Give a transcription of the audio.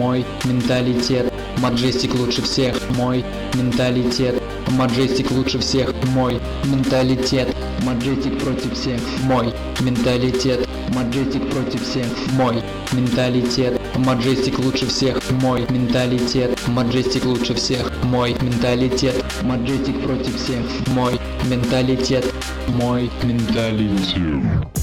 мой менталитет. Majestic лучше всех, мой менталитет. Majestic лучше всех, мой менталитет. Majestic против всех, мой менталитет. Majestic против всех, мой менталитет. Majestic лучше всех, мой менталитет. Majestic лучше всех, мой менталитет. Majestic против всех, мой менталитет. Мой менталитет.